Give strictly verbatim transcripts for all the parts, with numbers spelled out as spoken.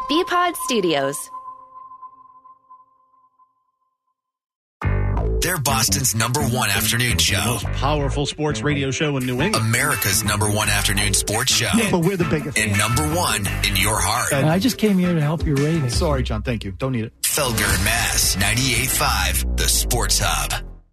B-Pod Studios. They're Boston's number one afternoon show. The most powerful sports radio show in New England. America's number one afternoon sports show. Yeah, but we're the biggest. And number one in your heart. Uh, I just came here to help your ratings. Sorry, John. Thank you. Don't need it. Felger and Mass, ninety-eight point five, the Sports Hub.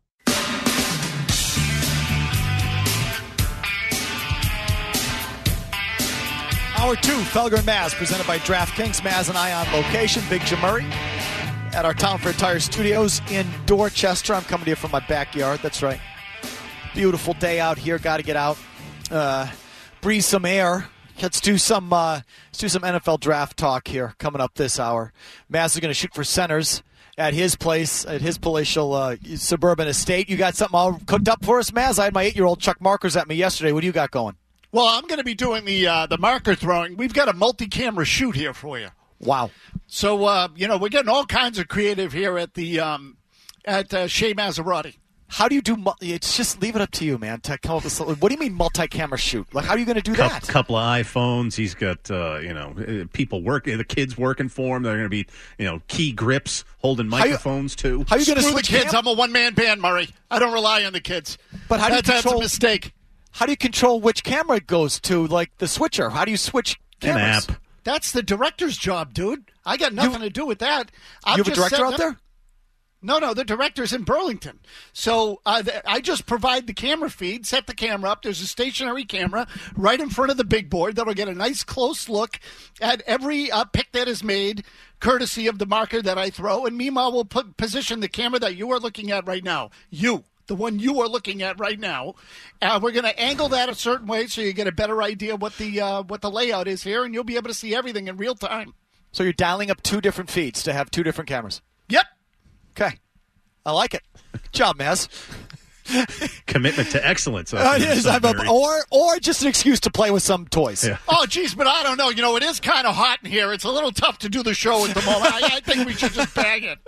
Hour two, Felger and Maz, presented by DraftKings. Maz and I on location. Big Jim Murray at our Town Fair Tire Studios in Dorchester. I'm coming to you from my backyard. That's right. Beautiful day out here. Got to get out, uh, breathe some air. Let's do some uh, let's do some N F L draft talk here coming up this hour. Maz is going to shoot for centers at his place, at his palatial uh, suburban estate. You got something all cooked up for us, Maz? I had my eight-year-old Chuck Markers at me yesterday. What do you got going? Well, I'm going to be doing the uh, the marker throwing. We've got a multi-camera shoot here for you. Wow! So uh, you know we're getting all kinds of creative here at the um, at uh, Shea Maserati. How do you do? It's just leave it up to you, man. To come up with something. What do you mean multi-camera shoot? Like, how are you going to do that? A couple of iPhones. He's got uh, you know people working. The kids working for him. They're going to be you know key grips holding microphones how you, too. How are you going to Screw switch the kids? cam- I'm a one-man band, Murray. I don't rely on the kids. But how do you that's, control? That's a mistake. How do you control which camera it goes to, like the switcher? How do you switch cameras? An app. That's the director's job, dude. I got nothing you, to do with that. I'm you have a just director out there? No, no, the director's in Burlington. So uh, th- I just provide the camera feed, set the camera up. There's a stationary camera right in front of the big board that'll get a nice close look at every uh, pick that is made, courtesy of the marker that I throw. And meanwhile, we'll put, position the camera that you are looking at right now. You. The one you are looking at right now. Uh, we're going to angle that a certain way so you get a better idea what the uh, what the layout is here, and you'll be able to see everything in real time. So you're dialing up two different feeds to have two different cameras? Yep. Okay. I like it. Good job, Maz. Commitment to excellence. Uh, it is. I'm a, or, or just an excuse to play with some toys. Yeah. Oh, geez, but I don't know. You know, it is kind of hot in here. It's a little tough to do the show at the moment. I, I think we should just bag it.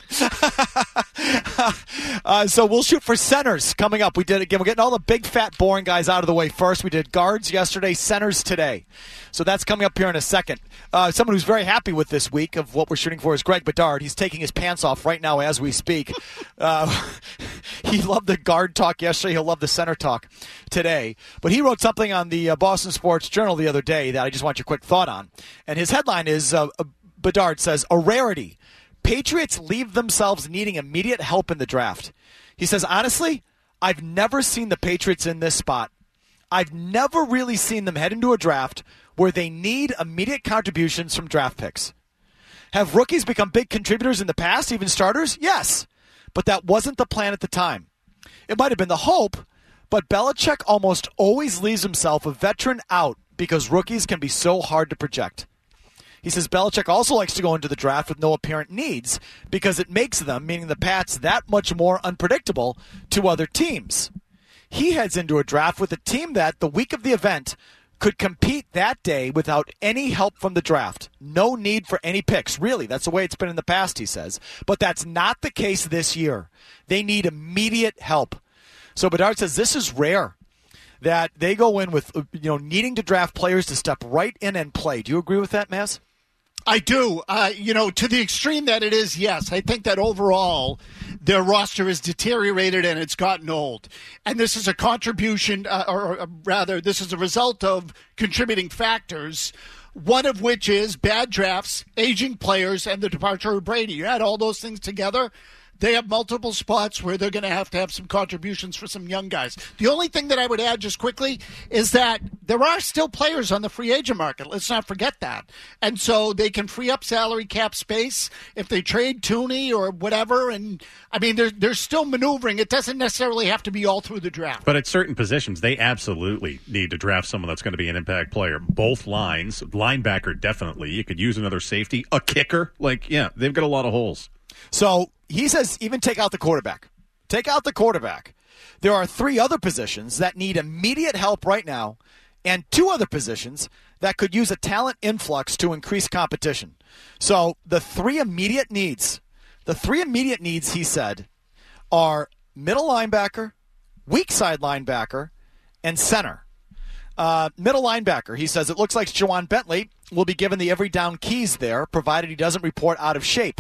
uh, so we'll shoot for centers coming up. We did again. We're getting all the big, fat, boring guys out of the way first. We did guards yesterday, centers today. So that's coming up here in a second. Uh, someone who's very happy with this week of what we're shooting for is Greg Bedard. He's taking his pants off right now as we speak. Uh, he loved the guard talk yesterday. He'll love the center talk today. But he wrote something on the uh, Boston Sports Journal the other day that I just want your quick thought on. And his headline is, uh, Bedard says, a rarity. Patriots leave themselves needing immediate help in the draft. He says, honestly, I've never seen the Patriots in this spot. I've never really seen them head into a draft where they need immediate contributions from draft picks. Have rookies become big contributors in the past, even starters? Yes. But that wasn't the plan at the time. It might have been the hope, but Belichick almost always leaves himself a veteran out because rookies can be so hard to project. He says Belichick also likes to go into the draft with no apparent needs because it makes them, meaning the Pats, that much more unpredictable to other teams. He heads into a draft with a team that, the week of the event, could compete that day without any help from the draft. No need for any picks. Really, that's the way it's been in the past, he says. But that's not the case this year. They need immediate help. So Bedard says this is rare, that they go in with you know needing to draft players to step right in and play. Do you agree with that, Maz? I do. Uh, you know, to the extreme that it is, yes. I think that overall their roster is deteriorated and it's gotten old. And this is a contribution, uh, or, or rather, this is a result of contributing factors, one of which is bad drafts, aging players, and the departure of Brady. You add all those things together, they have multiple spots where they're going to have to have some contributions for some young guys. The only thing that I would add just quickly is that there are still players on the free agent market. Let's not forget that. And so they can free up salary cap space if they trade Tooney or whatever. And, I mean, they're, they're still maneuvering. It doesn't necessarily have to be all through the draft. But at certain positions, they absolutely need to draft someone that's going to be an impact player. Both lines, linebacker definitely. You could use another safety, a kicker. Like, yeah, they've got a lot of holes. So he says even take out the quarterback. Take out the quarterback. There are three other positions that need immediate help right now and two other positions that could use a talent influx to increase competition. So the three immediate needs, the three immediate needs, he said, are middle linebacker, weak side linebacker, and center. Uh, middle linebacker, he says, it looks like Juwan Bentley will be given the every down keys there, provided he doesn't report out of shape.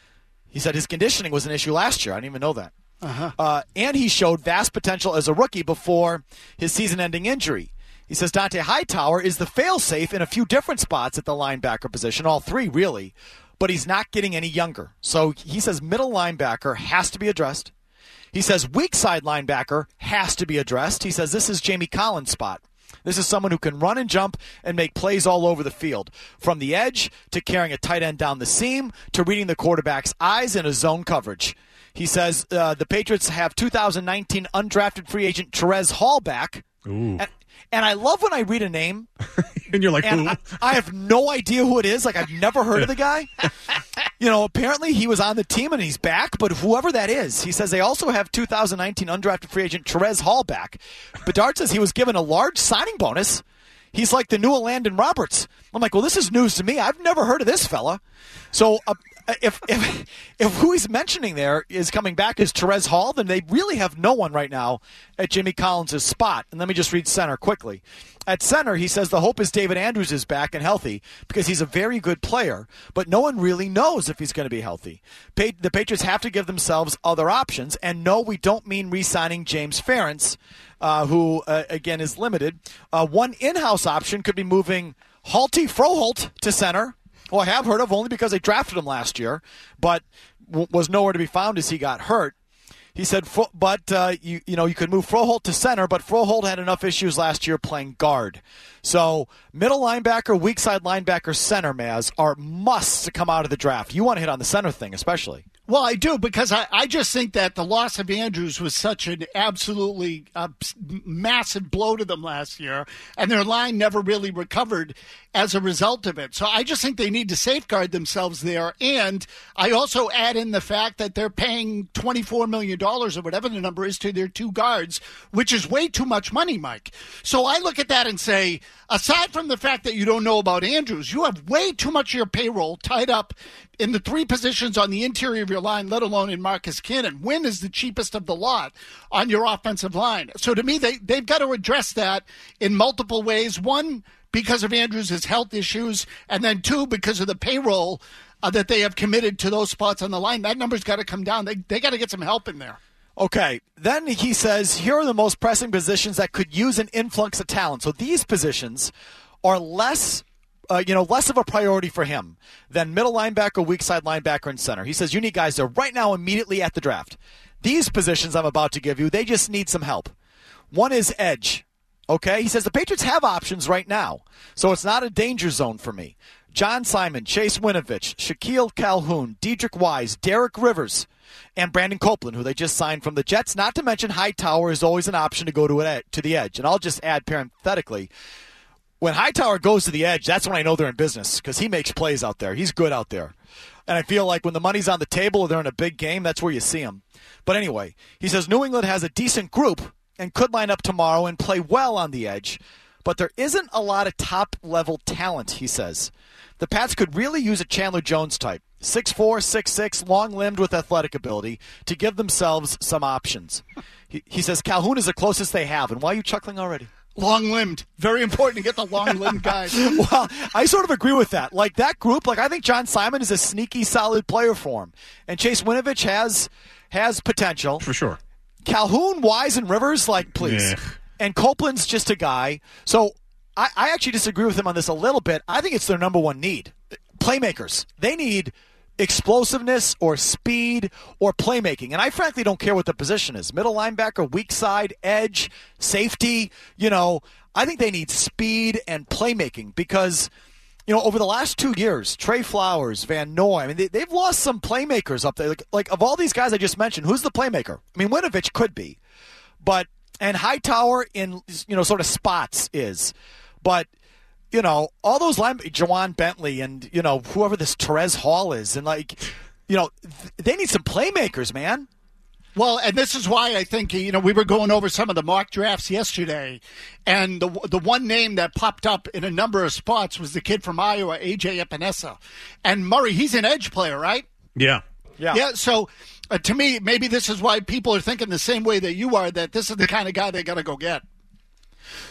He said his conditioning was an issue last year. I didn't even know that. Uh-huh. Uh, and he showed vast potential as a rookie before his season-ending injury. He says Dante Hightower is the fail-safe in a few different spots at the linebacker position, all three really, but he's not getting any younger. So he says middle linebacker has to be addressed. He says weak side linebacker has to be addressed. He says this is Jamie Collins' spot. This is someone who can run and jump and make plays all over the field, from the edge to carrying a tight end down the seam to reading the quarterback's eyes in a zone coverage. He says uh, the Patriots have two thousand nineteen undrafted free agent Terez Hall back. Ooh. And, and I love when I read a name. And you're like, and who? I, I have no idea who it is. Like, I've never heard of the guy. You know, apparently he was on the team and he's back, but whoever that is, he says they also have two thousand nineteen undrafted free agent Terez Hall back. Bedard says he was given a large signing bonus. He's like the new Landon Roberts. I'm like, well, this is news to me. I've never heard of this fella. So uh, if, if if who he's mentioning there is coming back is Terez Hall, then they really have no one right now at Jimmy Collins' spot. And let me just read center quickly. At center, he says the hope is David Andrews is back and healthy because he's a very good player, but no one really knows if he's going to be healthy. Pa- the Patriots have to give themselves other options, and no, we don't mean re-signing James Ferentz, uh, who, uh, again, is limited. Uh, one in-house option could be moving Halty Froholt to center, who I have heard of only because they drafted him last year, but w- was nowhere to be found as he got hurt. He said, but uh, you you know you could move Froholt to center, but Froholt had enough issues last year playing guard. So middle linebacker, weak side linebacker, center, Maz, are musts to come out of the draft. You want to hit on the center thing especially. Well, I do, because I, I just think that the loss of Andrews was such an absolutely uh, massive blow to them last year, and their line never really recovered as a result of it. So I just think they need to safeguard themselves there. And I also add in the fact that they're paying twenty-four million dollars or whatever the number is to their two guards, which is way too much money, Mike. So I look at that and say, aside from the fact that you don't know about Andrews, you have way too much of your payroll tied up in the three positions on the interior of your line, let alone in Marcus Cannon. Wynn is the cheapest of the lot on your offensive line. So to me, they, they've got to address that in multiple ways. One, because of Andrews' health issues, and then two, because of the payroll uh, that they have committed to those spots on the line. That number's got to come down. They they got to get some help in there. Okay, then he says, here are the most pressing positions that could use an influx of talent. So these positions are less Uh, you know, less of a priority for him than middle linebacker, weak side linebacker, and center. He says you need guys there right now immediately at the draft. These positions I'm about to give you, they just need some help. One is edge. Okay? He says the Patriots have options right now, so it's not a danger zone for me. John Simon, Chase Winovich, Shaquille Calhoun, Dedrick Wise, Derek Rivers, and Brandon Copeland, who they just signed from the Jets. Not to mention Hightower is always an option to go to, an ed- to the edge. And I'll just add parenthetically, when Hightower goes to the edge, that's when I know they're in business because he makes plays out there. He's good out there. And I feel like when the money's on the table or they're in a big game, that's where you see him. But anyway, he says New England has a decent group and could line up tomorrow and play well on the edge. But there isn't a lot of top-level talent, he says. The Pats could really use a Chandler Jones type, six four, six six, long-limbed with athletic ability, to give themselves some options. He, he says Calhoun is the closest they have. And why are you chuckling already? Long-limbed. Very important to get the long-limbed guys. Well, I sort of agree with that. Like, that group, like, I think John Simon is a sneaky, solid player for him. And Chase Winovich has has potential. For sure. Calhoun, Wise, and Rivers, like, please. Yeah. And Copeland's just a guy. So I, I actually disagree with him on this a little bit. I think it's their number one need. Playmakers. They need explosiveness or speed or playmaking. And I frankly don't care what the position is. Middle linebacker, weak side, edge, safety. You know, I think they need speed and playmaking because, you know, over the last two years, Trey Flowers, Van Noy, I mean, they, they've lost some playmakers up there. Like, like, of all these guys I just mentioned, who's the playmaker? I mean, Winovich could be. But, and Hightower in, you know, sort of spots is. But, you know, all those line, Juwan Bentley and, you know, whoever this Terez Hall is, and, like, you know, th- they need some playmakers, man. Well, and this is why I think, you know, we were going over some of the mock drafts yesterday, and the the one name that popped up in a number of spots was the kid from Iowa, A J Epinesa. And Murray, he's an edge player, right? Yeah. Yeah. Yeah, so uh, to me, maybe this is why people are thinking the same way that you are, that this is the kind of guy they got to go get.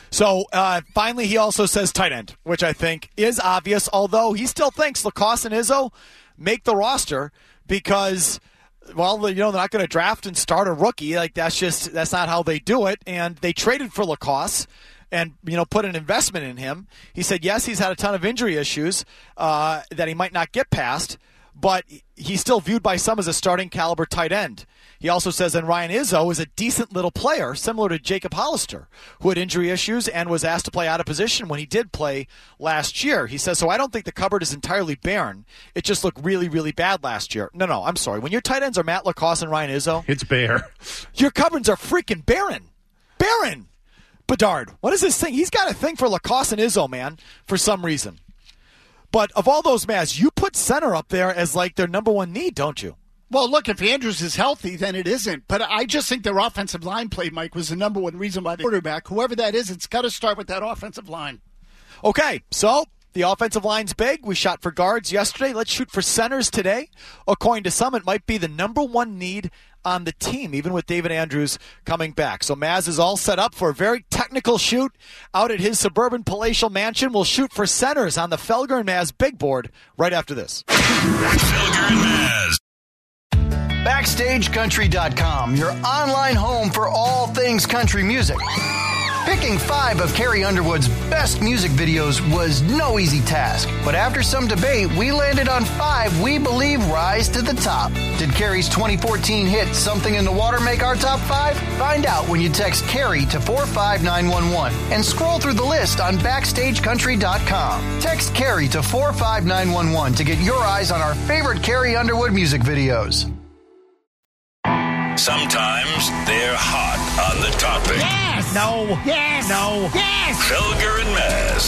So uh, finally, he also says tight end, which I think is obvious, although he still thinks Lacoste and Izzo make the roster because, well, you know, they're not going to draft and start a rookie. Like, that's just, that's not how they do it. And they traded for Lacoste and, you know, put an investment in him. He said, yes, he's had a ton of injury issues uh, that he might not get past, but he's still viewed by some as a starting caliber tight end. He also says that Ryan Izzo is a decent little player, similar to Jacob Hollister, who had injury issues and was asked to play out of position when he did play last year. He says, so I don't think the cupboard is entirely barren. It just looked really, really bad last year. No, no, I'm sorry. When your tight ends are Matt Lacoste and Ryan Izzo, it's bare. Your cupboards are freaking barren. Barren. Bedard, what is this thing? He's got a thing for Lacoste and Izzo, man, for some reason. But of all those, Maz, you put center up there as like their number one need, don't you? Well, look, if Andrews is healthy, then it isn't. But I just think their offensive line play, Mike, was the number one reason why the quarterback, whoever that is, it's got to start with that offensive line. Okay, so the offensive line's big. We shot for guards yesterday. Let's shoot for centers today. According to some, it might be the number one need on the team, even with David Andrews coming back. So Maz is all set up for a very technical shoot out at his suburban palatial mansion. We'll shoot for centers on the Felger and Maz big board right after this. Felger and Maz. Backstage Country dot com, your online home for all things country music. Picking five of Carrie Underwood's best music videos was no easy task, but after some debate, we landed on five we believe rise to the top. Did Carrie's twenty fourteen hit Something in the Water make our top five? Find out when you text Carrie to four five nine one one and scroll through the list on Backstage Country dot com. Text Carrie to four five nine one one to get your eyes on our favorite Carrie Underwood music videos. Sometimes they're hot on the topic. Yes! No. Yes! No. Yes! Felger and Maz,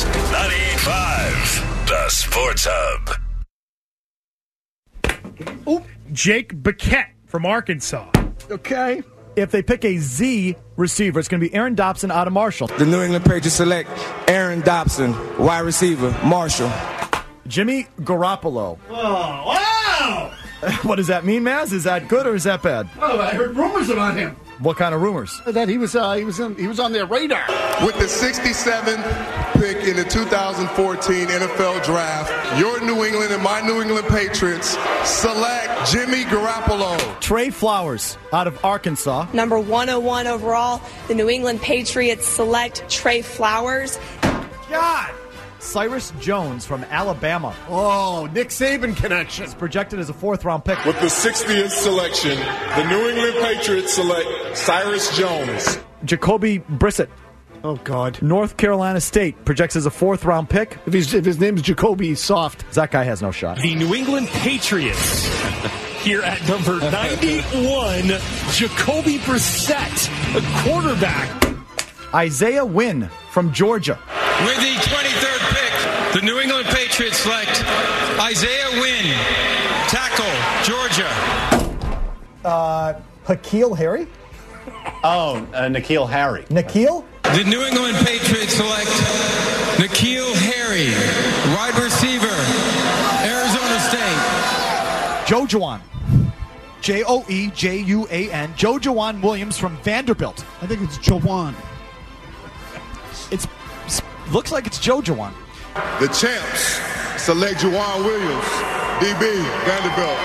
ninety-eight point five, The Sports Hub. Oop. Jake Biquette from Arkansas. Okay. If they pick a Z receiver, it's going to be Aaron Dobson out of Marshall. The New England Patriots select Aaron Dobson, wide receiver, Marshall. Jimmy Garoppolo. Oh, wow! What does that mean, Maz? Is that good or is that bad? Oh, I heard rumors about him. What kind of rumors? That he was uh, he was in, he was on their radar. With the sixty-seventh pick in the two thousand fourteen N F L Draft, your New England and my New England Patriots select Jimmy Garoppolo. Trey Flowers out of Arkansas. Number one oh one overall, the New England Patriots select Trey Flowers. God! Cyrus Jones from Alabama. Oh, Nick Saban connection. It's projected as a fourth-round pick. With the sixtieth selection, the New England Patriots select Cyrus Jones. Jacoby Brissett. Oh, God. North Carolina State projects as a fourth-round pick. If, he's, if his name's Jacoby, he's soft. That guy has no shot. The New England Patriots. Here at number ninety-one, Jacoby Brissett, a quarterback. Isaiah Wynn from Georgia. With the twenty-third pick, the New England Patriots select Isaiah Wynn, tackle, Georgia. Uh, Hakeem Harry? Oh, uh, N'Keal Harry. N'Keal? The New England Patriots select N'Keal Harry, wide receiver, Arizona State. Joe Juwan. J O E J U A N. Joe Juwan Williams from Vanderbilt. I think it's Jawan. It's looks like it's Joe Juwan. The champs select Juwan Williams, D B, Vanderbilt.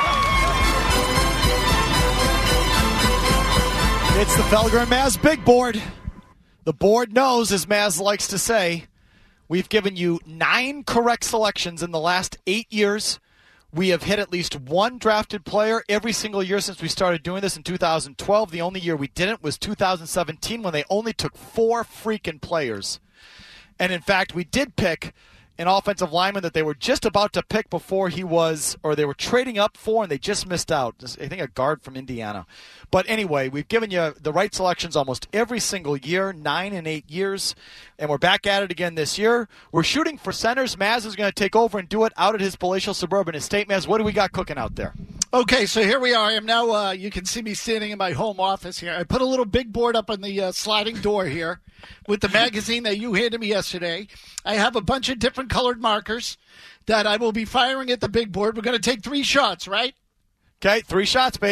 It's the Felger and Maz big board. The board knows, as Maz likes to say, we've given you nine correct selections in the last eight years. We have hit at least one drafted player every single year since we started doing this in two thousand twelve. The only year we didn't was two thousand seventeen when they only took four freaking players. And in fact, we did pick an offensive lineman that they were just about to pick before he was, or they were trading up for, and they just missed out. I think a guard from Indiana. But anyway, we've given you the right selections almost every single year, nine and eight years, and we're back at it again this year. We're shooting for centers. Maz is going to take over and do it out at his palatial suburban estate. Maz, what do we got cooking out there? Okay, so here we are. I am now, uh, you can see me standing in my home office here. I put a little big board up on the uh, sliding door here with the magazine that you handed me yesterday. I have a bunch of different colored markers that I will be firing at the big board. We're going to take three shots, right? Okay, three shots, baby.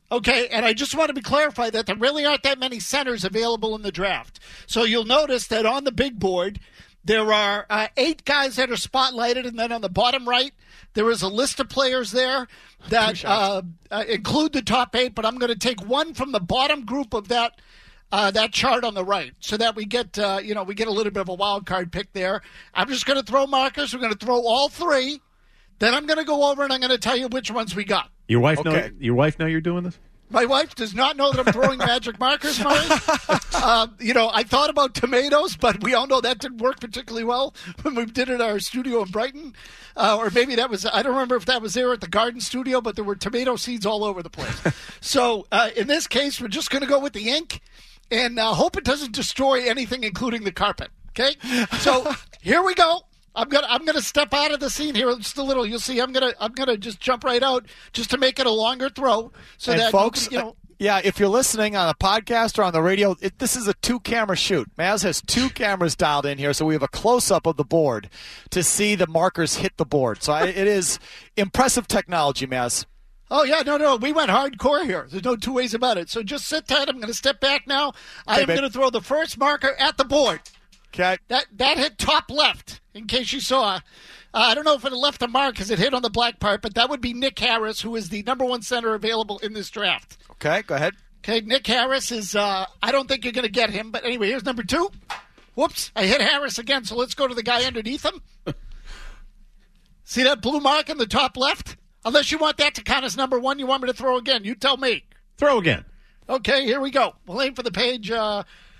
Okay, and I just want to be clarified that there really aren't that many centers available in the draft. So you'll notice that on the big board, there are uh, eight guys that are spotlighted, and then on the bottom right, there is a list of players there that uh, uh, include the top eight, but I'm going to take one from the bottom group of that uh, that chart on the right so that we get, uh, you know, we get a little bit of a wild card pick there. I'm just going to throw markers. We're going to throw all three. Then I'm going to go over and I'm going to tell you which ones we got. Your wife okay. know your wife know you're doing this? My wife does not know that I'm throwing magic markers, Murray. Uh, you know, I thought about tomatoes, but we all know that didn't work particularly well when we did it at our studio in Brighton. Uh, or maybe that was, I don't remember if that was there at the garden studio, but there were tomato seeds all over the place. So uh, in this case, we're just going to go with the ink and uh, hope it doesn't destroy anything, including the carpet. Okay? So here we go. I'm gonna I'm gonna step out of the scene here just a little. You'll see. I'm gonna I'm gonna just jump right out just to make it a longer throw. So and that folks, you know, yeah, if you're listening on a podcast or on the radio, it, this is a two-camera shoot. Maz has two cameras dialed in here, so we have a close-up of the board to see the markers hit the board. So I, it is impressive technology, Maz. Oh, yeah, no, no, we went hardcore here. There's no two ways about it. So just sit tight. I'm going to step back now. I hey, am going to throw the first marker at the board. Okay. That that hit top left, in case you saw. Uh, I don't know if it left a mark because it hit on the black part, but that would be Nick Harris, who is the number one center available in this draft. Okay, go ahead. Okay, Nick Harris is, uh, I don't think you're going to get him, but anyway, here's number two. Whoops, I hit Harris again, so let's go to the guy underneath him. See that blue mark in the top left? Unless you want that to count as number one, you want me to throw again. You tell me. Throw again. Okay, here we go. We'll aim for the page. Uh,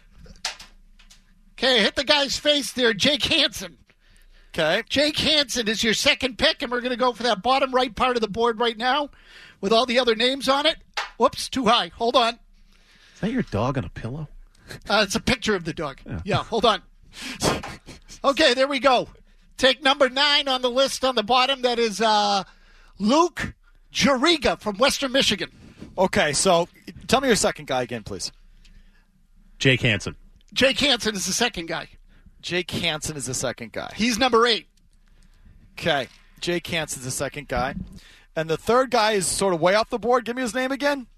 okay, hit the guy's face there, Jake Hansen. Okay. Jake Hansen is your second pick, and we're going to go for that bottom right part of the board right now with all the other names on it. Whoops, too high. Hold on. Is that your dog on a pillow? Uh, it's a picture of the dog. Yeah, yeah hold on. Okay, there we go. Take number nine on the list on the bottom. That is uh, Luke Juriga from Western Michigan. Okay, so tell me your second guy again, please. Jake Hansen. Jake Hansen is the second guy. Jake Hansen is the second guy. He's number eight. Okay, Jake Hansen's the second guy. And the third guy is sort of way off the board. Give me his name again.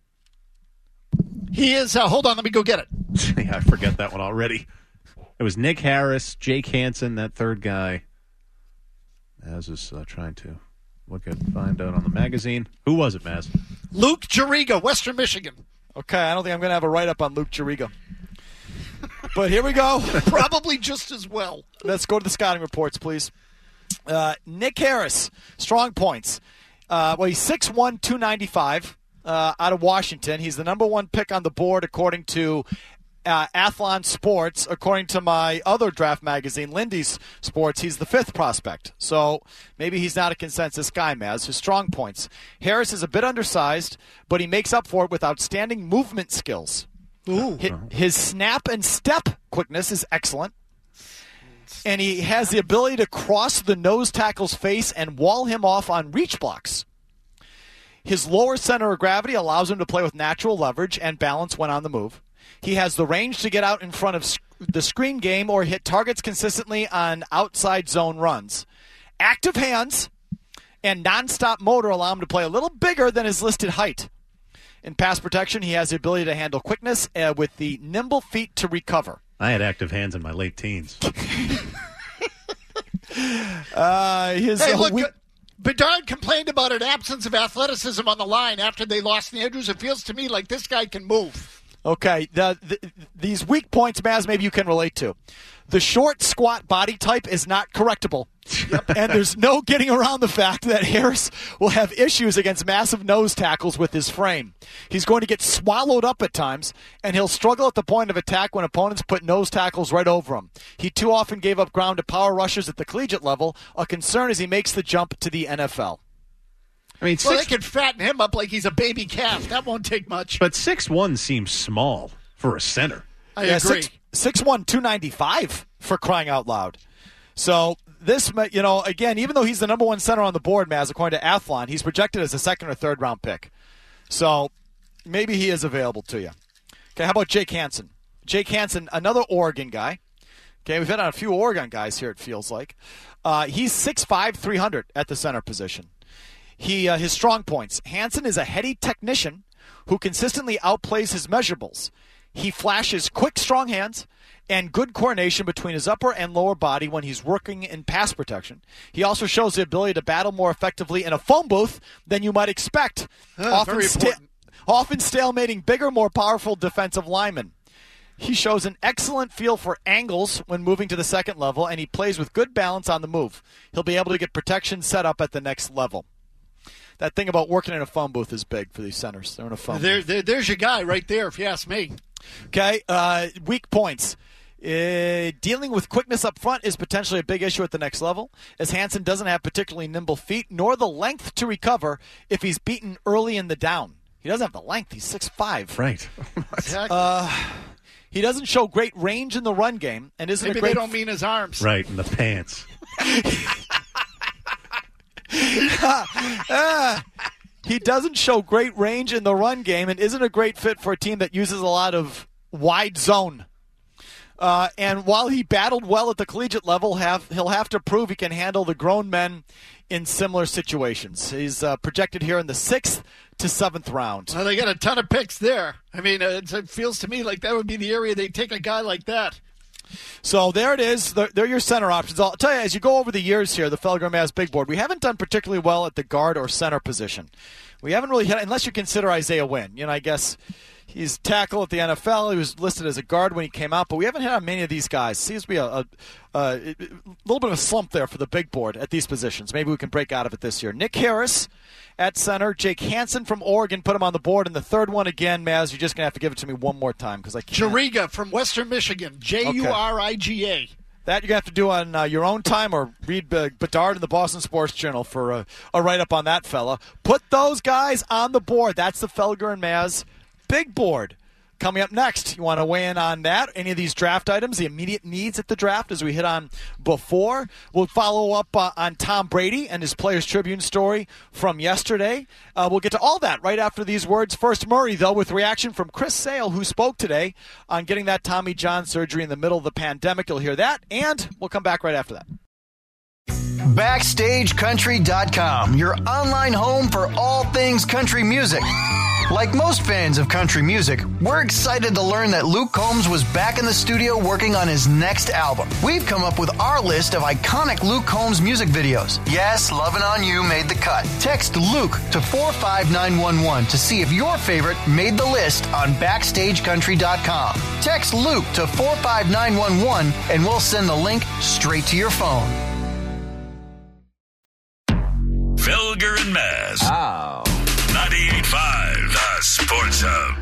He is, uh, hold on, let me go get it. Yeah, I forget that one already. It was Nick Harris, Jake Hansen, that third guy. Maz is uh, trying to look at, find out on the magazine. Who was it, Maz? Luke Juriga, Western Michigan. Okay, I don't think I'm going to have a write-up on Luke Juriga. But here we go. Probably just as well. Let's go to the scouting reports, please. Uh, Nick Harris, strong points. Uh, well, he's six one, two ninety-five uh, out of Washington. He's the number one pick on the board according to uh, Athlon Sports. According to my other draft magazine, Lindy's Sports, he's the fifth prospect. So maybe he's not a consensus guy, Maz. His strong points. Harris is a bit undersized, but he makes up for it with outstanding movement skills. Ooh. His snap and step quickness is excellent. And he has the ability to cross the nose tackle's face and wall him off on reach blocks. His lower center of gravity allows him to play with natural leverage and balance when on the move. He has the range to get out in front of the screen game or hit targets consistently on outside zone runs. Active hands and nonstop motor allow him to play a little bigger than his listed height. In pass protection, he has the ability to handle quickness uh, with the nimble feet to recover. I had active hands in my late teens. uh, his, hey, uh, look, we- Bedard complained about an absence of athleticism on the line after they lost Andrews. It feels to me like this guy can move. Okay, the, the, these weak points, Maz, maybe you can relate to. The short, squat body type is not correctable. Yep. And there's no getting around the fact that Harris will have issues against massive nose tackles with his frame. He's going to get swallowed up at times, and he'll struggle at the point of attack when opponents put nose tackles right over him. He too often gave up ground to power rushers at the collegiate level, a concern as he makes the jump to the N F L. I mean, well, six, they can fatten him up like he's a baby calf. That won't take much. But six one seems small for a center. I yeah, agree. six one, two ninety-five for crying out loud. So this, you know, again, even though he's the number one center on the board, Maz, according to Athlon, he's projected as a second or third round pick. So maybe he is available to you. Okay, how about Jake Hansen? Jake Hansen, another Oregon guy. Okay, we've had on a few Oregon guys here, it feels like. Uh, he's six five, three hundred at the center position. He uh, his strong points. Hansen is a heady technician who consistently outplays his measurables. He flashes quick, strong hands and good coordination between his upper and lower body when he's working in pass protection. He also shows the ability to battle more effectively in a phone booth than you might expect, Uh, often, very sta- important. often stalemating bigger, more powerful defensive linemen. He shows an excellent feel for angles when moving to the second level, and he plays with good balance on the move. He'll be able to get protection set up at the next level. That thing about working in a phone booth is big for these centers. They're in a phone There, booth. there, there's your guy right there, if you ask me. Okay, uh, weak points. Uh, dealing with quickness up front is potentially a big issue at the next level, as Hansen doesn't have particularly nimble feet nor the length to recover if he's beaten early in the down. He doesn't have the length. He's six five. Right. Exactly. Uh, he doesn't show great range in the run game and isn't Maybe a great. they don't mean his arms. Right, in the pants. uh, he doesn't show great range in the run game and isn't a great fit for a team that uses a lot of wide zone. Uh, and while he battled well at the collegiate level, have, he'll have to prove he can handle the grown men in similar situations. He's uh, projected here in the sixth to seventh round. Well, they got a ton of picks there. I mean, uh, it feels to me like that would be the area they'd take a guy like that. So there it is. They're, they're your center options. I'll tell you, as you go over the years here, the Felger Mavs big board, we haven't done particularly well at the guard or center position. We haven't really hit, unless you consider Isaiah Wynn. You know, I guess he's tackle at the N F L. He was listed as a guard when he came out, but we haven't hit on many of these guys. Seems to be a, a, a, a little bit of a slump there for the big board at these positions. Maybe we can break out of it this year. Nick Harris at center. Jake Hansen from Oregon put him on the board. And the third one again, Maz, you're just going to have to give it to me one more time because I can't. Juriga from Western Michigan. J U R I G A. That you're going to have to do on uh, your own time or read uh, Bedard in the Boston Sports Journal for uh, a write-up on that fella. Put those guys on the board. That's the Felger and Maz big board. Coming up next, you want to weigh in on that, any of these draft items, the immediate needs at the draft, as we hit on before. We'll follow up uh, on Tom Brady and his Players Tribune story from yesterday. Uh, we'll get to all that right after these words. First, Murray, though, with reaction from Chris Sale, who spoke today on getting that Tommy John surgery in the middle of the pandemic. You'll hear that, and we'll come back right after that. Backstage Country dot com, your online home for all things country music. Like most fans of country music, we're excited to learn that Luke Combs was back in the studio working on his next album. We've come up with our list of iconic Luke Combs music videos. Yes, Lovin' On You made the cut. Text Luke to four five nine one one to see if your favorite made the list on Backstage Country dot com. Text Luke to four five nine one one and we'll send the link straight to your phone. Felger and Maz. Oh. ninety-eight point five, the Sports Hub.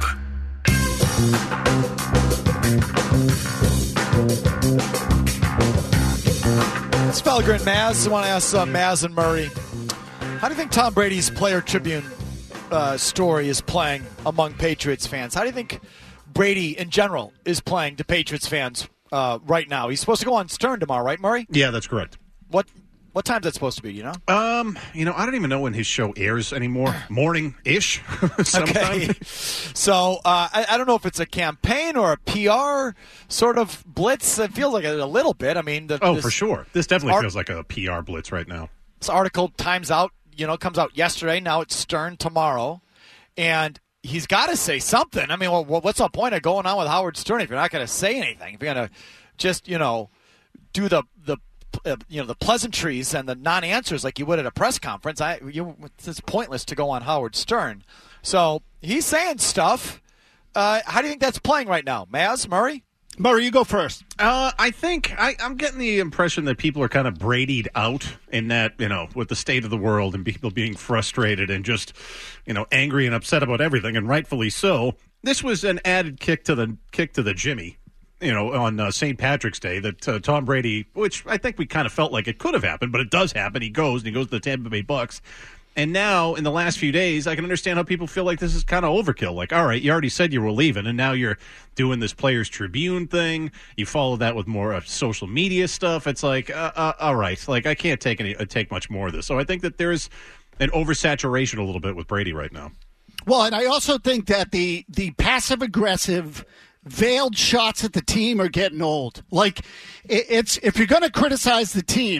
It's Felger and Maz. I want to ask uh, Maz and Murray, how do you think Tom Brady's Player Tribune uh, story is playing among Patriots fans? How do you think Brady in general is playing to Patriots fans uh, right now? He's supposed to go on Stern tomorrow, right, Murray? Yeah, that's correct. What what time's that supposed to be, you know? Um, you know, I don't even know when his show airs anymore. Morning-ish sometime. Okay. So uh, I, I don't know if it's a campaign or a P R sort of blitz. It feels like a, a little bit. I mean, the, Oh, this, for sure. This definitely art- feels like a P R blitz right now. This article times out, you know, comes out yesterday. Now it's Stern tomorrow. And he's got to say something. I mean, well, what's the point of going on with Howard Stern if you're not going to say anything? If you're going to just, you know, do the the uh, you know the pleasantries and the non-answers like you would at a press conference, I you, it's pointless to go on Howard Stern. So he's saying stuff. Uh, how do you think that's playing right now, Maz, Murray? Murray, you go first. Uh, I think I, I'm getting the impression that people are kind of Brady'd out in that, you know, with the state of the world and people being frustrated and just, you know, angry and upset about everything, and rightfully so. This was an added kick to the kick to the Jimmy, you know, on uh, Saint Patrick's Day that uh, Tom Brady, which I think we kind of felt like it could have happened, but it does happen. He goes and he goes to the Tampa Bay Bucks. And now, in the last few days, I can understand how people feel like this is kind of overkill. Like, all right, you already said you were leaving, and now you're doing this Players Tribune thing. You follow that with more uh, social media stuff. It's like, uh, uh, all right, like I can't take any uh, take much more of this. So I think that there's an oversaturation a little bit with Brady right now. Well, and I also think that the the passive aggressive, veiled shots at the team are getting old. Like, it, it's if you're going to criticize the team,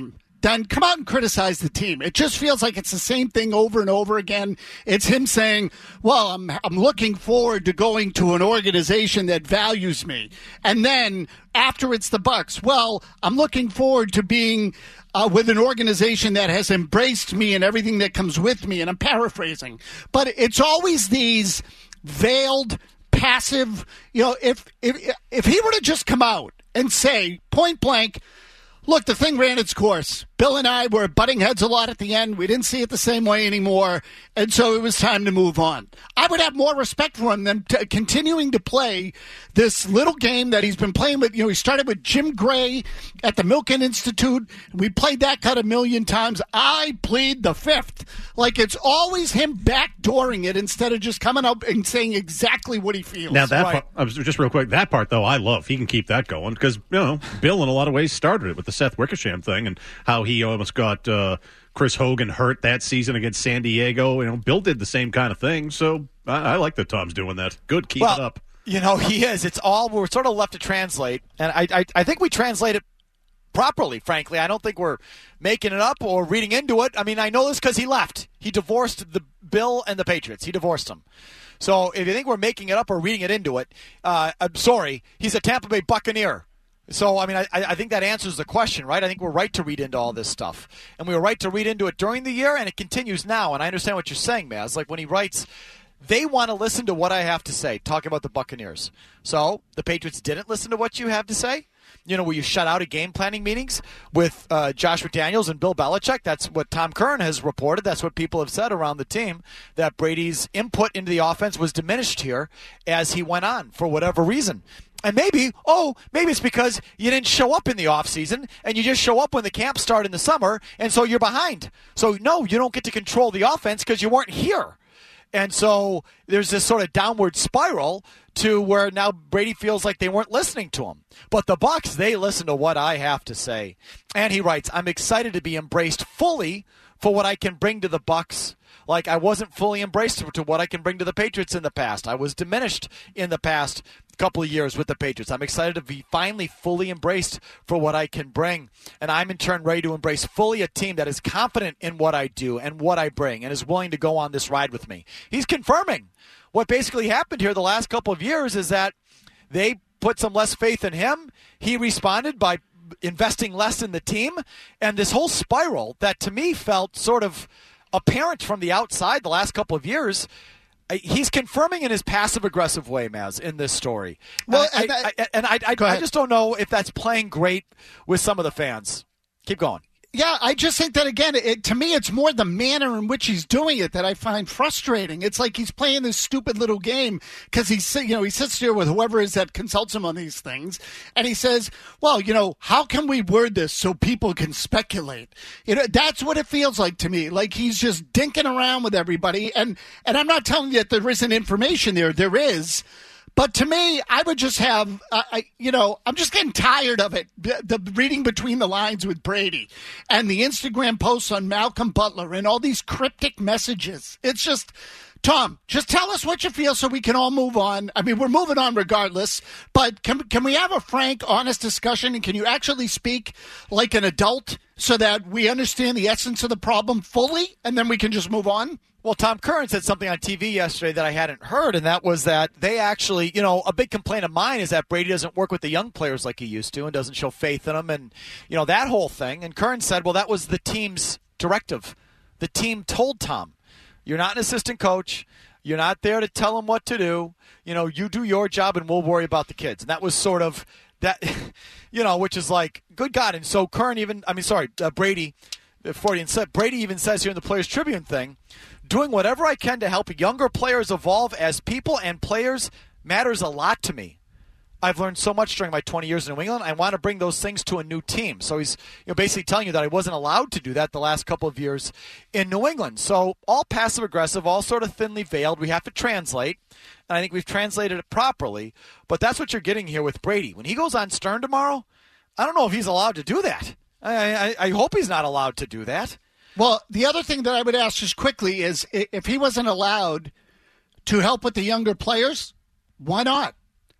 then come out and criticize the team. It just feels like it's the same thing over and over again. It's him saying, well, I'm I'm looking forward to going to an organization that values me. And then after it's the Bucks, well, I'm looking forward to being uh, with an organization that has embraced me and everything that comes with me. And I'm paraphrasing. But it's always these veiled, passive, you know, if if if he were to just come out and say, point blank, look, the thing ran its course. Bill and I were butting heads a lot at the end. We didn't see it the same way anymore, and so it was time to move on. I would have more respect for him than t- continuing to play this little game that he's been playing with. You know, he started with Jim Gray at the Milken Institute. We played that cut a million times. I plead the fifth. Like, it's always him backdooring it instead of just coming up and saying exactly what he feels. Now, that right. part, I was just real quick, that part, though, I love. He can keep that going because, you know, Bill, in a lot of ways, started it with the Seth Wickersham thing and how he almost got uh, Chris Hogan hurt that season against San Diego. You know, Bill did the same kind of thing, so I, I like that Tom's doing that. Good, keep well, it up. You know, he is. It's all, we're sort of left to translate, and I, I, I think we translate it properly, frankly. I don't think we're making it up or reading into it. I mean, I know this because he left. He divorced the Bill and the Patriots. He divorced them. So if you think we're making it up or reading it into it, uh, I'm sorry. He's a Tampa Bay Buccaneer. So, I mean, I, I think that answers the question, right? I think we're right to read into all this stuff. And we were right to read into it during the year, and it continues now. And I understand what you're saying, Maz. Like when he writes, they want to listen to what I have to say, talking about the Buccaneers. So the Patriots didn't listen to what you have to say? You know, where you shut out of game planning meetings with uh, Josh McDaniels and Bill Belichick. That's what Tom Curran has reported. That's what people have said around the team, that Brady's input into the offense was diminished here as he went on for whatever reason. And maybe, oh, maybe it's because you didn't show up in the offseason and you just show up when the camps start in the summer, and so you're behind. So, no, you don't get to control the offense because you weren't here. And so there's this sort of downward spiral to where now Brady feels like they weren't listening to him. But the Bucs, they listen to what I have to say. And he writes, I'm excited to be embraced fully for what I can bring to the Bucs. Like I wasn't fully embraced to what I can bring to the Patriots in the past. I was diminished in the past couple of years with the Patriots. I'm excited to be finally fully embraced for what I can bring. And I'm in turn ready to embrace fully a team that is confident in what I do and what I bring and is willing to go on this ride with me. He's confirming what basically happened here the last couple of years is that they put some less faith in him. He responded by investing less in the team. And this whole spiral that to me felt sort of apparent from the outside the last couple of years, he's confirming in his passive-aggressive way, Maz, in this story. Well, and I, I, I, and I, I, I just don't know if that's playing great with some of the fans. Keep going. Yeah, I just think that, again, it, to me, it's more the manner in which he's doing it that I find frustrating. It's like he's playing this stupid little game because he's, you know, he sits there with whoever it is that consults him on these things, and he says, well, you know, how can we word this so people can speculate? You know, that's what it feels like to me. Like he's just dinking around with everybody, and, and I'm not telling you that there isn't information there. There is. But to me, I would just have, uh, I, you know, I'm just getting tired of it. The, the reading between the lines with Brady and the Instagram posts on Malcolm Butler and all these cryptic messages. It's just, Tom, just tell us what you feel so we can all move on. I mean, we're moving on regardless, but can, can we have a frank, honest discussion? And can you actually speak like an adult so that we understand the essence of the problem fully and then we can just move on? Well, Tom Curran said something on T V yesterday that I hadn't heard, and that was that they actually, you know, a big complaint of mine is that Brady doesn't work with the young players like he used to and doesn't show faith in them and, you know, that whole thing. And Curran said, well, that was the team's directive. The team told Tom, you're not an assistant coach. You're not there to tell them what to do. You know, you do your job and we'll worry about the kids. And that was sort of that, you know, which is like, good God. And so Curran even, I mean, sorry, uh, Brady, Freudian said, Brady even says here in the Players Tribune thing, doing whatever I can to help younger players evolve as people and players matters a lot to me. I've learned so much during my twenty years in New England. I want to bring those things to a new team. So he's you know, basically telling you that I wasn't allowed to do that the last couple of years in New England. So all passive-aggressive, all sort of thinly veiled. We have to translate, and I think we've translated it properly. But that's what you're getting here with Brady. When he goes on Stern tomorrow, I don't know if he's allowed to do that. I, I, I hope he's not allowed to do that. Well, the other thing that I would ask just quickly is if he wasn't allowed to help with the younger players, why not?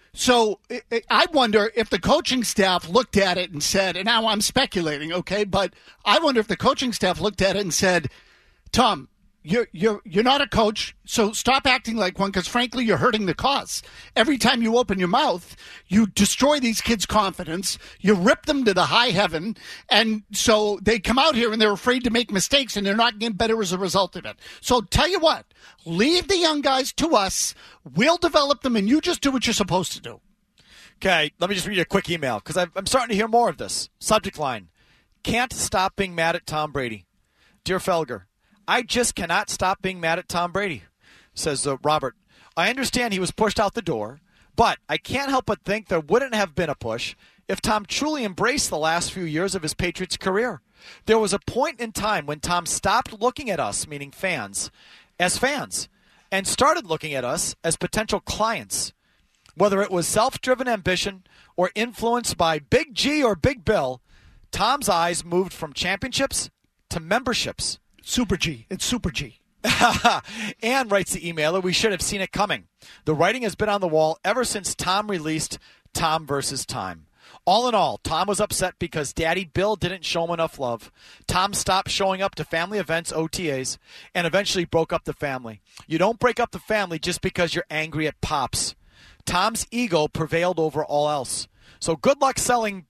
So I wonder if the coaching staff looked at it and said, and now I'm speculating, okay, but I wonder if the coaching staff looked at it and said, Tom, you're you're you're not a coach, so stop acting like one, because frankly, you're hurting the cause. Every time you open your mouth, you destroy these kids' confidence, you rip them to the high heaven, and so they come out here and they're afraid to make mistakes, and they're not getting better as a result of it. So tell you what, leave the young guys to us, we'll develop them, and you just do what you're supposed to do. Okay, let me just read you a quick email, because I'm starting to hear more of this. Subject line, can't stop being mad at Tom Brady. Dear Felger, I just cannot stop being mad at Tom Brady, says uh, Robert. I understand he was pushed out the door, but I can't help but think there wouldn't have been a push if Tom truly embraced the last few years of his Patriots career. There was a point in time when Tom stopped looking at us, meaning fans, as fans, and started looking at us as potential clients. Whether it was self-driven ambition or influenced by Big G or Big Bill, Tom's eyes moved from championships to memberships. Super G. It's Super G. Ann writes the emailer, we should have seen it coming. The writing has been on the wall ever since Tom released Tom versus Time. All in all, Tom was upset because Daddy Bill didn't show him enough love. Tom stopped showing up to family events, O T As, and eventually broke up the family. You don't break up the family just because you're angry at Pops. Tom's ego prevailed over all else. So good luck selling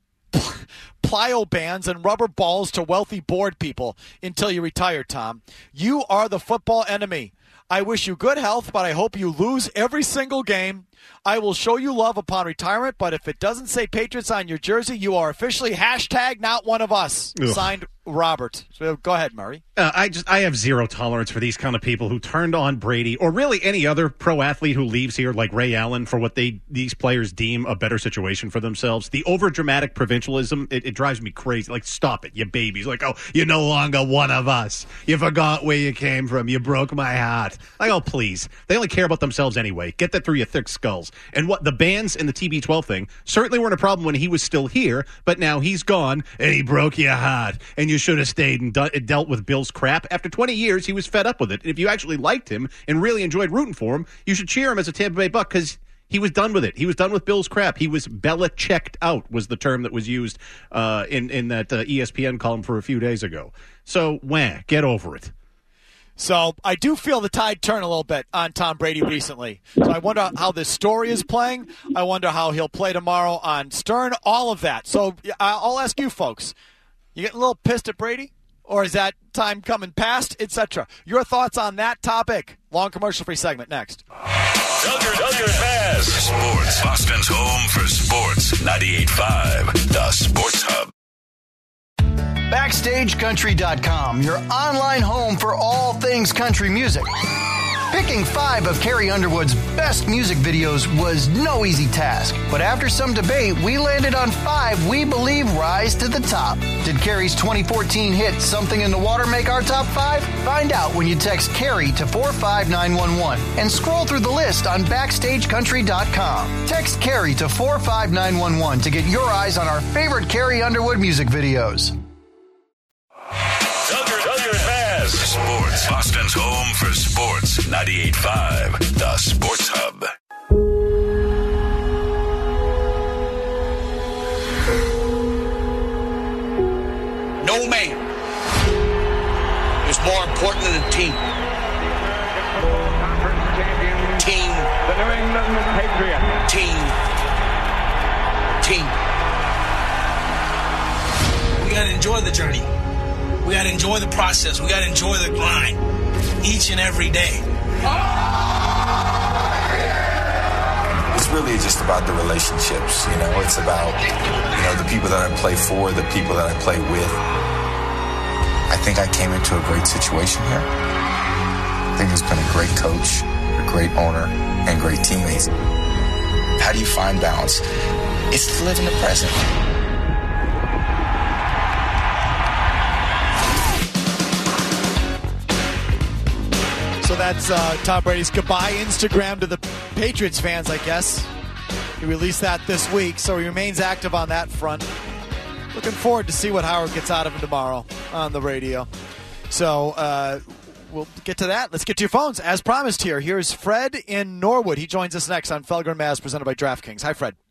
plyo bands and rubber balls to wealthy bored people until you retire, Tom. You are the football enemy. I wish you good health, but I hope you lose every single game. I will show you love upon retirement, but if it doesn't say Patriots on your jersey, you are officially hashtag not one of us. Ugh. Signed, Robert. So go ahead, Murray. Uh, I just I have zero tolerance for these kind of people who turned on Brady, or really any other pro athlete who leaves here, like Ray Allen, for what they these players deem a better situation for themselves. The over-dramatic provincialism, it, it drives me crazy. Like, stop it, you babies. Like, oh, you're no longer one of us. You forgot where you came from. You broke my heart. Like, oh, please. They only care about themselves anyway. Get that through your thick skulls. And what the bans and the T B twelve thing certainly weren't a problem when he was still here, but now he's gone, and he broke your heart, and you should have stayed and de- dealt with Bill's crap. After twenty years, he was fed up with it. And if you actually liked him and really enjoyed rooting for him, you should cheer him as a Tampa Bay Buck, because he was done with it. He was done with Bill's crap. He was Belichicked out, was the term that was used uh, in, in that uh, E S P N column for a few days ago. So, wah, get over it. So I do feel the tide turn a little bit on Tom Brady recently. So I wonder how this story is playing. I wonder how he'll play tomorrow on Stern, all of that. So I'll ask you folks, you getting a little pissed at Brady? Or is that time coming past, et cetera? Your thoughts on that topic. Long commercial-free segment next. Duggar, Duggar Pass. Sports. Boston's home for sports. ninety-eight point five, The Sports Hub. Backstage Country dot com, your online home for all things country music. Picking five of Carrie Underwood's best music videos was no easy task, but after some debate, we landed on five we believe rise to the top. Did Carrie's twenty fourteen hit Something in the Water make our top five? Find out when you text Carrie to four five nine one one and scroll through the list on Backstage Country dot com. Text Carrie to four five nine one one to get your eyes on our favorite Carrie Underwood music videos. Duggar, Duggar Pass. Sports. Boston's home for sports. ninety-eight point five, The Sports Hub. No man is more important than a team. Team. The New England Patriots. Team. Team. We got to enjoy the journey. We got to enjoy the process. We got to enjoy the grind each and every day. It's really just about the relationships, you know. It's about, you know, the people that I play for, the people that I play with. I think I came into a great situation here. I think there's been a great coach, a great owner, and great teammates. How do you find balance? It's to live in the present. So that's uh, Tom Brady's goodbye Instagram to the Patriots fans, I guess. He released that this week, so he remains active on that front. Looking forward to see what Howard gets out of him tomorrow on the radio. So uh, we'll get to that. Let's get to your phones. As promised here, here's Fred in Norwood. He joins us next on Felger and Maz, presented by DraftKings. Hi, Fred.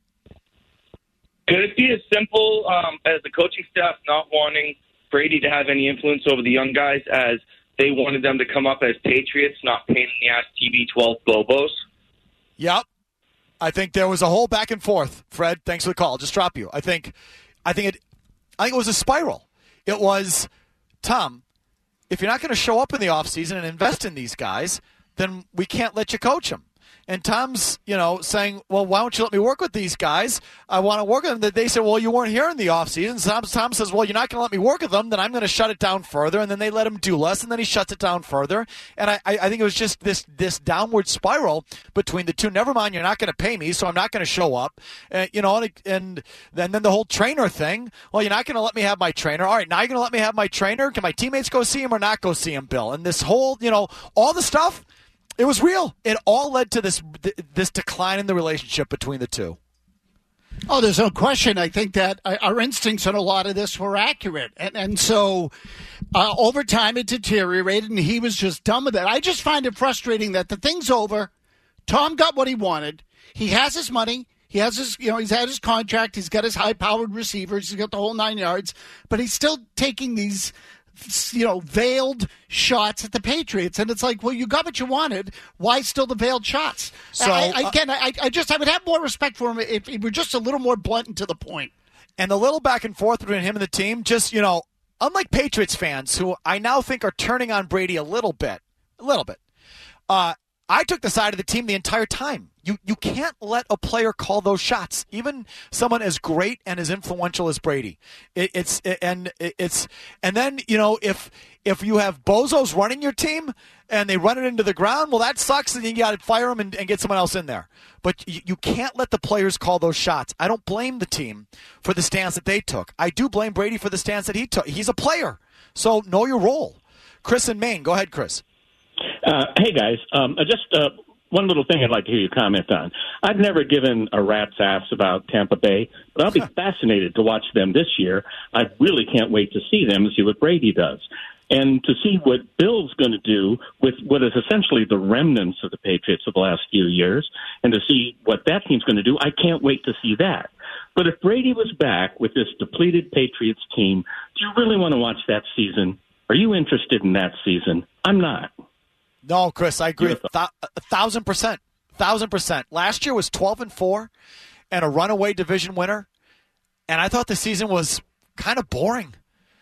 Could it be as simple um, as the coaching staff not wanting Brady to have any influence over the young guys as they wanted them to come up as Patriots, not pain in the ass T B twelve Bobos? Yep. I think there was a whole back and forth. Fred, thanks for the call. I'll just drop you. I think I think it I think it was a spiral. It was, Tom, if you're not going to show up in the offseason and invest in these guys, then we can't let you coach them. And Tom's, you know, saying, well, why don't you let me work with these guys? I want to work with them. They said, well, you weren't here in the offseason. So Tom, Tom says, well, you're not going to let me work with them, then I'm going to shut it down further. And then they let him do less, and then he shuts it down further. And I, I think it was just this this downward spiral between the two. Never mind, you're not going to pay me, so I'm not going to show up. Uh, you know, and, and, and then the whole trainer thing. Well, you're not going to let me have my trainer. All right, now you're going to let me have my trainer. Can my teammates go see him or not go see him, Bill? And this whole, you know, all the stuff. It was real. It all led to this this decline in the relationship between the two. Oh, there's no question. I think that our instincts on a lot of this were accurate. And and so uh, over time it deteriorated, and he was just done with it. I just find it frustrating that the thing's over. Tom got what he wanted. He has his money. He has his, you know, he's had his contract. He's got his high-powered receivers. He's got the whole nine yards. But he's still taking these, you know, veiled shots at the Patriots. And it's like, well, you got what you wanted. Why still the veiled shots? So I, I, again, I, I just, I would have more respect for him if he were just a little more blunt and to the point. And the little back and forth between him and the team, just, you know, unlike Patriots fans who I now think are turning on Brady a little bit, a little bit, uh, I took the side of the team the entire time. You you can't let a player call those shots, even someone as great and as influential as Brady. It, it's it, and it, it's and then you know if if you have bozos running your team and they run it into the ground, well that sucks, and you got to fire them and, and get someone else in there. But you, you can't let the players call those shots. I don't blame the team for the stance that they took. I do blame Brady for the stance that he took. He's a player, so know your role. Chris in Maine, go ahead, Chris. Uh, hey, guys. Um, just uh, one little thing I'd like to hear you comment on. I've never given a rat's ass about Tampa Bay, but I'll be fascinated to watch them this year. I really can't wait to see them and see what Brady does. And to see what Bill's going to do with what is essentially the remnants of the Patriots of the last few years, and to see what that team's going to do, I can't wait to see that. But if Brady was back with this depleted Patriots team, do you really want to watch that season? Are you interested in that season? I'm not. No, Chris, I agree. Th- a thousand percent, thousand percent. Last year was twelve and four, and a runaway division winner, and I thought the season was kind of boring.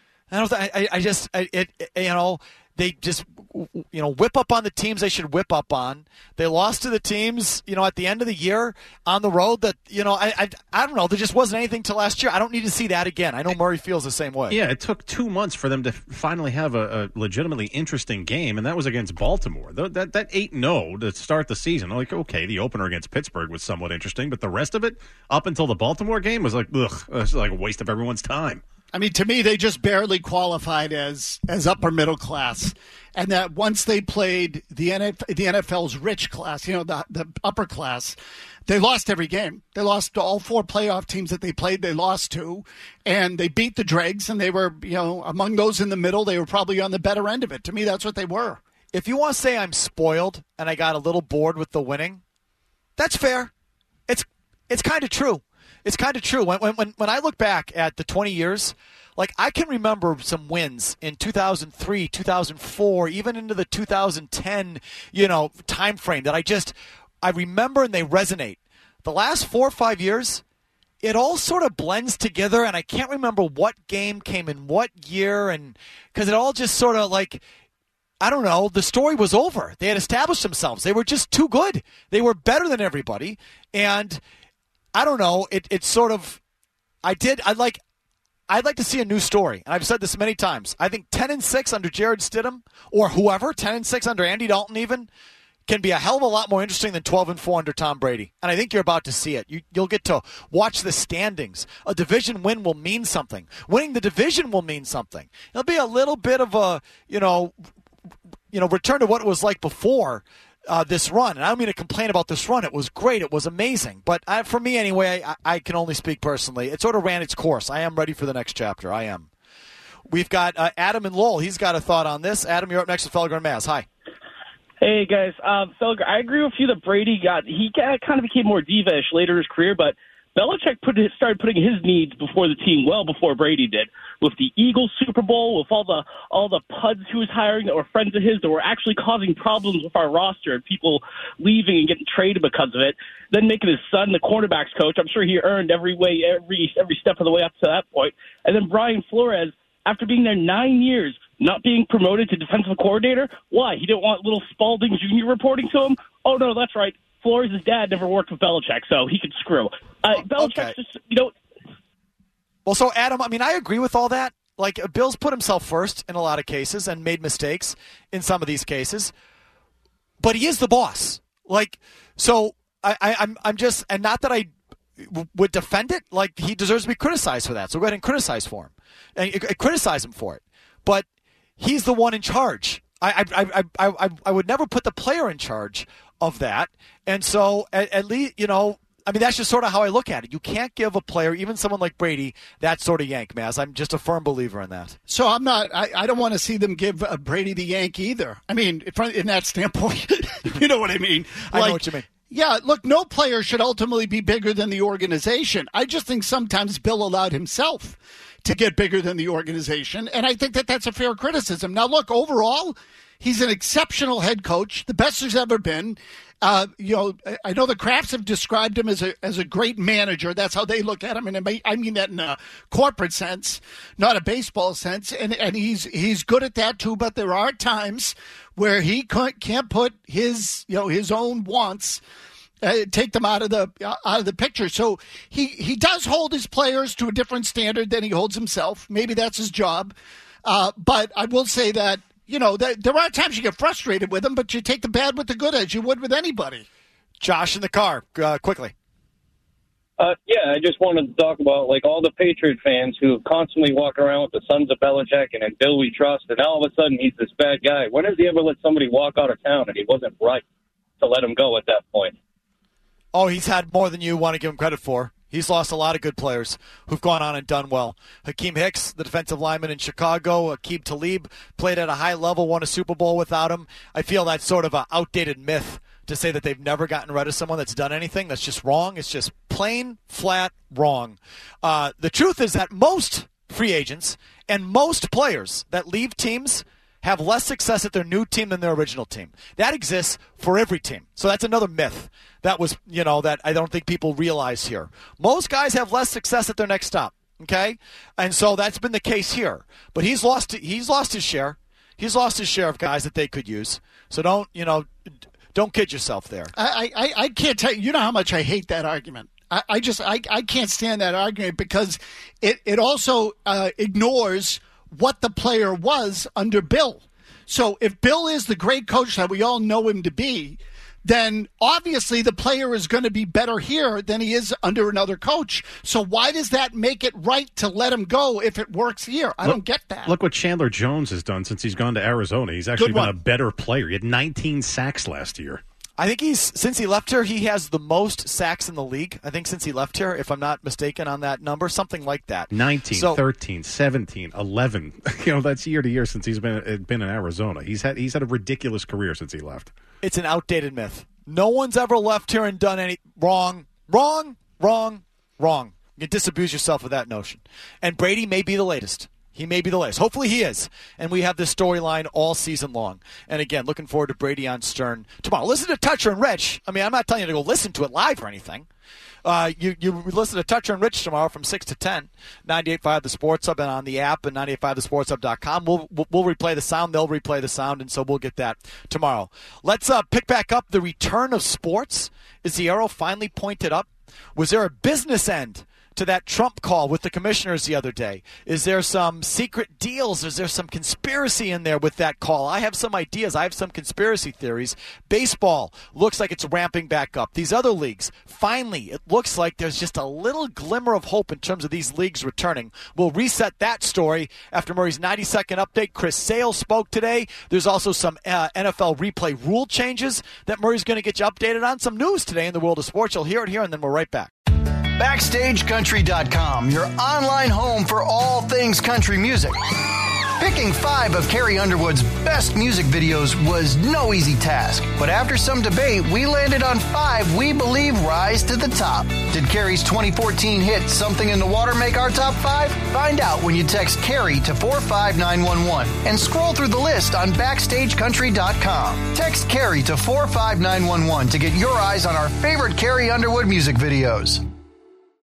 I don't. Th- I, I just. I, it, it. You know. They just, you know, whip up on the teams they should whip up on. They lost to the teams, you know, at the end of the year on the road that, you know, I I, I don't know. There just wasn't anything to last year. I don't need to see that again. I know Murray feels the same way. Yeah, it took two months for them to finally have a, a legitimately interesting game, and that was against Baltimore. The, that that eight and oh to start the season, like, okay, the opener against Pittsburgh was somewhat interesting, but the rest of it, up until the Baltimore game, was like, ugh, it was like a waste of everyone's time. I mean, to me, they just barely qualified as as upper middle class, and that once they played the N F L, the N F L's rich class, you know, the the upper class, they lost every game. They lost to all four playoff teams that they played. They lost to, and they beat the dregs, and they were, you know, among those in the middle. They were probably on the better end of it. To me, that's what they were. If you want to say I'm spoiled and I got a little bored with the winning, that's fair. It's it's kind of true. It's kind of true. When, when when I look back at the twenty years, like I can remember some wins in two thousand three, two thousand four, even into the two thousand ten, you know, time frame that I just I remember and they resonate. The last four or five years, it all sort of blends together, and I can't remember what game came in what year, and because it all just sort of like, I don't know, the story was over. They had established themselves. They were just too good. They were better than everybody, and I don't know. It it's sort of. I did. I like. I'd like to see a new story, and I've said this many times. I think ten and six under Jared Stidham or whoever, ten and six under Andy Dalton, even can be a hell of a lot more interesting than twelve and four under Tom Brady. And I think you're about to see it. You, you'll get to watch the standings. A division win will mean something. Winning the division will mean something. It'll be a little bit of a you know, you know, return to what it was like before. Uh, this run, and I don't mean to complain about this run. It was great. It was amazing. But I, for me, anyway, I, I can only speak personally. It sort of ran its course. I am ready for the next chapter. I am. We've got uh, Adam and Lowell. He's got a thought on this. Adam, you're up next with Felger and Maz. Hi. Hey, guys. Uh, Felger, I agree with you that Brady got – he got, kind of became more diva-ish later in his career, but Belichick put his, started putting his needs before the team well before Brady did. With the Eagles Super Bowl, with all the all the puds he was hiring that were friends of his that were actually causing problems with our roster and people leaving and getting traded because of it, then making his son the quarterbacks coach. I'm sure he earned every way, every every step of the way up to that point. And then Brian Flores, after being there nine years, not being promoted to defensive coordinator. Why? He didn't want little Spalding Junior reporting to him? Oh, no, that's right. Flores' dad never worked with Belichick, so he could screw. Uh, Belichick's okay. just, you know... Well, so, Adam, I mean, I agree with all that. Like, Bill's put himself first in a lot of cases and made mistakes in some of these cases. But he is the boss. Like, so I, I, I'm I'm just, and not that I w- would defend it, like, he deserves to be criticized for that. So go ahead and criticize for him. And, and criticize him for it. But he's the one in charge. I I, I, I, I would never put the player in charge of that. And so, at, at least, you know, I mean, that's just sort of how I look at it. You can't give a player, even someone like Brady, that sort of yank, Maz. I'm just a firm believer in that. So I'm not, I, I don't want to see them give uh, Brady the yank either. I mean, in that standpoint, you know what I mean? I like, know what you mean. Yeah, look, no player should ultimately be bigger than the organization. I just think sometimes Bill allowed himself to get bigger than the organization, and I think that that's a fair criticism. Now, look, overall, he's an exceptional head coach, the best there's ever been. Uh, you know, I know the Krafts have described him as a as a great manager. That's how they look at him, and I mean that in a corporate sense, not a baseball sense. And and he's he's good at that too. But there are times where he can't, can't put his you know his own wants. Uh, take them out of the uh, out of the picture. So he, he does hold his players to a different standard than he holds himself. Maybe that's his job. Uh, but I will say that, you know, that there are times you get frustrated with him, but you take the bad with the good as you would with anybody. Josh in the car, uh, quickly. Uh, yeah, I just wanted to talk about, like, all the Patriot fans who constantly walk around with the sons of Belichick and, and Bill we trust, and all of a sudden he's this bad guy. When has he ever let somebody walk out of town and he wasn't right to let him go at that point? Oh, he's had more than you want to give him credit for. He's lost a lot of good players who've gone on and done well. Hakeem Hicks, the defensive lineman in Chicago, Aqib Talib, played at a high level, won a Super Bowl without him. I feel that's sort of an outdated myth to say that they've never gotten rid of someone that's done anything. That's just wrong. It's just plain, flat wrong. Uh, the truth is that most free agents and most players that leave teams have less success at their new team than their original team. That exists for every team. So that's another myth that was, you know, that I don't think people realize here. Most guys have less success at their next stop, okay? And so that's been the case here. But he's lost he's lost his share. He's lost his share of guys that they could use. So don't, you know, don't kid yourself there. I I, I can't tell you, you know how much I hate that argument. I, I just, I, I can't stand that argument because it, it also uh, ignores what the player was under Bill. So if Bill is the great coach that we all know him to be, then obviously the player is going to be better here than he is under another coach. So why does that make it right to let him go if it works here? I look, don't get that. Look what Chandler Jones has done since he's gone to Arizona. He's actually been a better player. He had nineteen sacks last year. I think he's, since he left here, he has the most sacks in the league. I think since he left here, if I'm not mistaken on that number, something like that. nineteen, so, thirteen, seventeen, eleven. You know, that's year to year since he's been been in Arizona. He's had he's had a ridiculous career since he left. It's an outdated myth. No one's ever left here and done any wrong, wrong, wrong, wrong. You disabuse yourself of that notion. And Brady may be the latest. He may be the latest. Hopefully he is. And we have this storyline all season long. And again, looking forward to Brady on Stern tomorrow. Listen to Toucher and Rich. I mean, I'm not telling you to go listen to it live or anything. Uh, you, you listen to Toucher and Rich tomorrow from six to ten. ninety-eight point five The Sports Hub and on the app and ninety-eight point five the sports hub dot com. We'll, we'll, we'll replay the sound. They'll replay the sound. And so we'll get that tomorrow. Let's uh, pick back up the return of sports. Is the arrow finally pointed up? Was there a business end to that Trump call with the commissioners the other day? Is there some secret deals? Is there some conspiracy in there with that call? I have some ideas. I have some conspiracy theories. Baseball looks like it's ramping back up. These other leagues, finally, it looks like there's just a little glimmer of hope in terms of these leagues returning. We'll reset that story after Murray's ninety-second update. Chris Sale spoke today. There's also some uh, N F L replay rule changes that Murray's going to get you updated on. Some news today in the world of sports. You'll hear it here, and then we're right back. Backstage Country dot com, your online home for all things country music. Picking five of Carrie Underwood's best music videos was no easy task, but after some debate, we landed on five we believe rise to the top. Did Carrie's twenty fourteen hit Something in the Water make our top five? Find out when you text Carrie to four five nine one one and scroll through the list on backstage country dot com. Text Carrie to four five nine one one to get your eyes on our favorite Carrie Underwood music videos.